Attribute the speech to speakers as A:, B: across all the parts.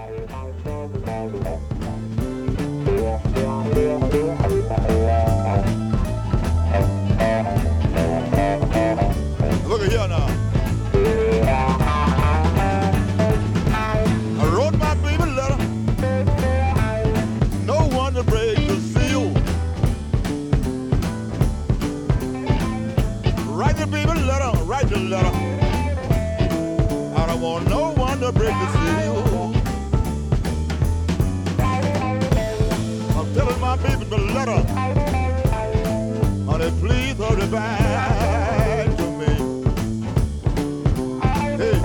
A: Look at here now. I wrote my baby letter. No one to break the seal. Write the baby letter, write the letter. I don't want no one to break the seal. I'm telling my baby the letter. Honey, please hurry back to me. Hey.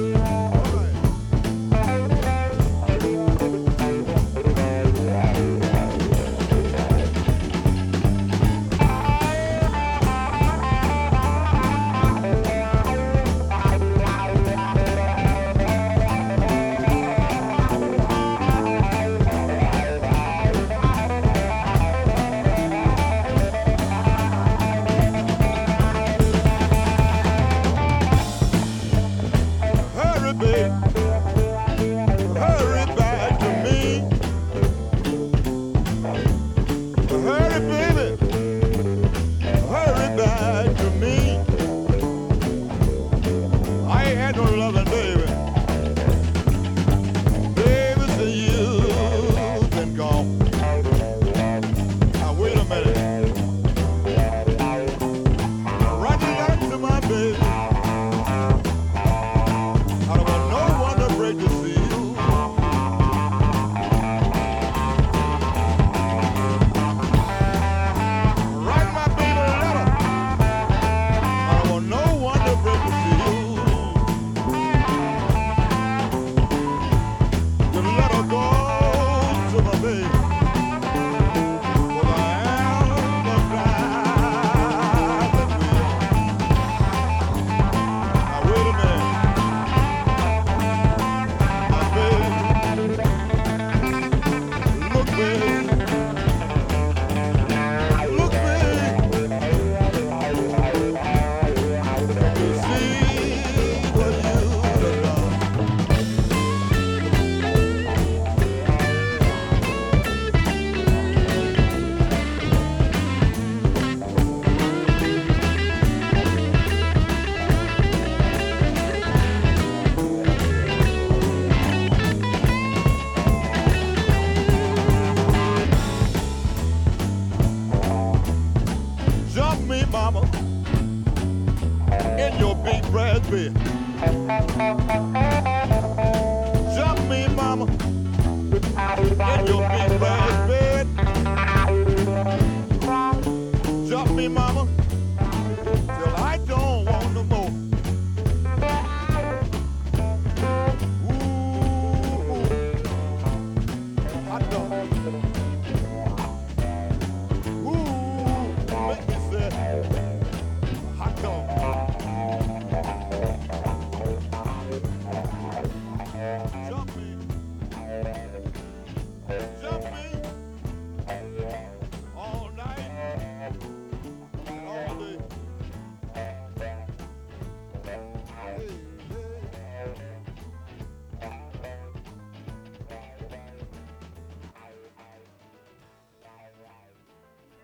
A: Mama, in your big brass bed. Jump me, mama, in your big brass bed. Jump me, mama.